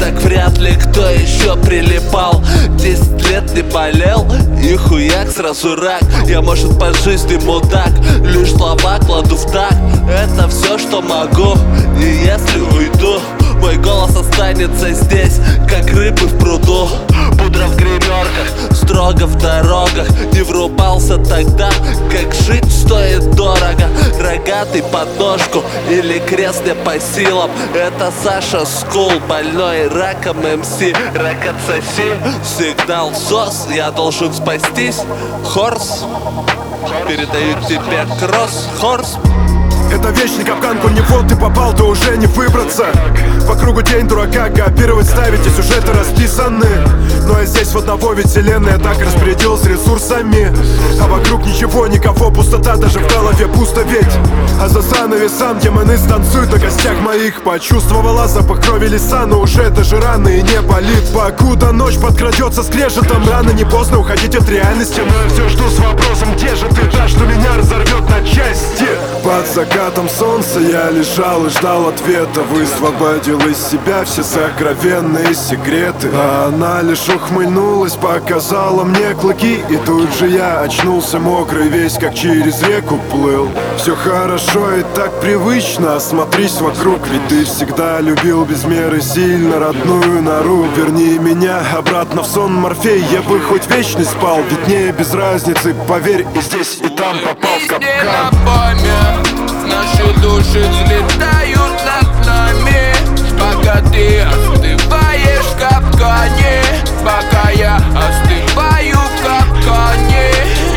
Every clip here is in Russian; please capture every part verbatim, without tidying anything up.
так вряд ли кто еще прилипал. Десять лет не болел, и хуяк сразу рак. Я, может, по жизни мудак, лишь слова кладу в такт. Это все, что могу, и если уйду, мой голос останется здесь, как рыбы в пруду. Пудра в гримерках, строго в дорогах. Не врубался тогда, как жить стоит дорого. Рогатый под ножку или крест не по силам. Это Саша Скул, больной раком эм си. Рак отсоси, сигнал СОС, я должен спастись. Хорс, передаю тебе кросс, Хорс. Это вечный капкан, коль не в вот ты попал, то уже не выбраться. По кругу день дурака, копировать, ставить, и сюжеты расписаны. Но я здесь в одного, ведь вселенная так распорядилась ресурсами. А вокруг ничего, никого, пустота, даже в голове пусто ведь. А за занавесом демоны станцуют на костях моих. Почувствовала запах крови леса, но уже даже рано и не болит. Покуда ночь подкрадется скрежетом, рано не поздно уходить от реальности. Но я все жду с вопросом, где же ты, та, что меня разорвет на части. Под закатом солнца я лежал и ждал ответа. Высвободил из себя все сокровенные секреты. А она лишь ухмыльнулась, показала мне клыки. И тут же я очнулся мокрый, весь как через реку плыл. Все хорошо и так привычно, осмотрись вокруг. Ведь ты всегда любил без меры сильно родную нору. Верни меня обратно в сон, Морфей, я бы хоть вечность спал. Ведь мне без разницы, поверь, и здесь, и там попал в капкан. Наши души взлетают над нами, пока ты остываешь в капкане, пока я остываю в капкане.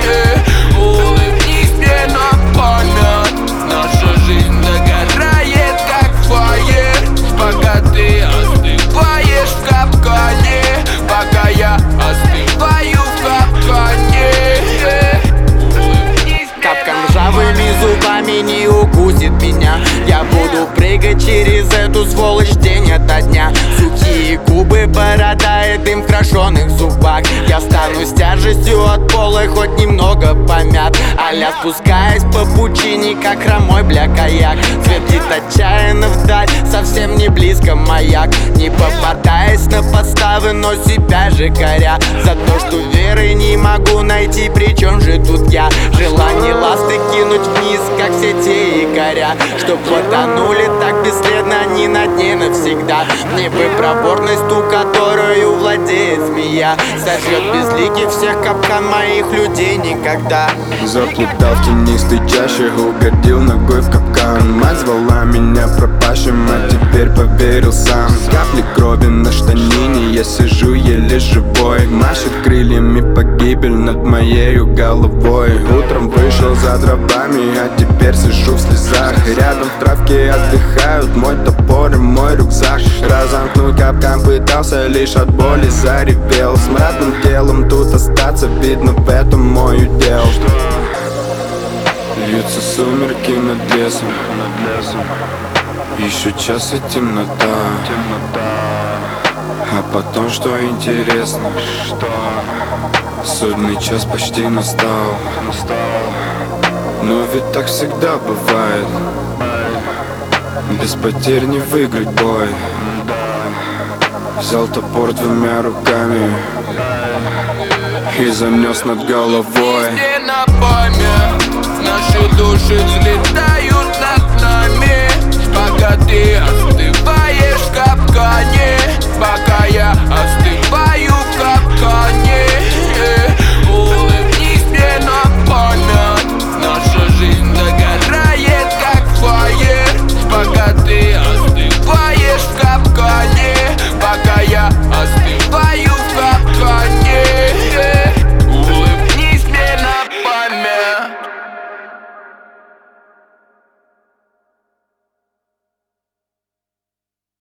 Улыбнись мне на память, наша жизнь догорает как фаер, пока ты остываешь в капкане, пока я остываю в капкане. Капкан ржавыми зубами не укусит меня. Я буду прыгать через эту сволочь день ото дня. Сухие губы, борода и дым в крашеных зубах. Я стану с тяжестью от пола, хоть немного помят. А-ля спускаясь по пучине, как хромой бля каяк. Светит отчаянно вдаль, совсем не близко маяк. Не попадаясь на подставы, но себя же коря. За то, что веры не могу найти, причем же тут я. Желание ласты кинуть вниз, как все те якоря, чтоб потонули так бесследно, не на дне навсегда. Мне бы проворность, ту, которую владеет змея, сожжет безликих всех капкан моих людей никогда. Заплутал в тенистой чаще, угодил ногой в капкан. Мать звала меня пропащим, а теперь поверил сам. Капли крови на штанине, я сижу еле живой. Машет крыльями погибель над моею головой. Утром вышел за дровами, а теперь сижу в слезах. Рядом в травке отдыхают мой топор и мой рюкзак. Разомкнуть капкан пытался, лишь от боли заревел. С мрачным телом тут остаться, видно, в этом мой удел. Льются сумерки над лесом, еще час и темнота. А потом, что интересно, судный час почти настал. Но ведь так всегда бывает, без потерь не выиграть бой. Взял топор двумя руками и занес над головой. Песни на память, наши души взлетают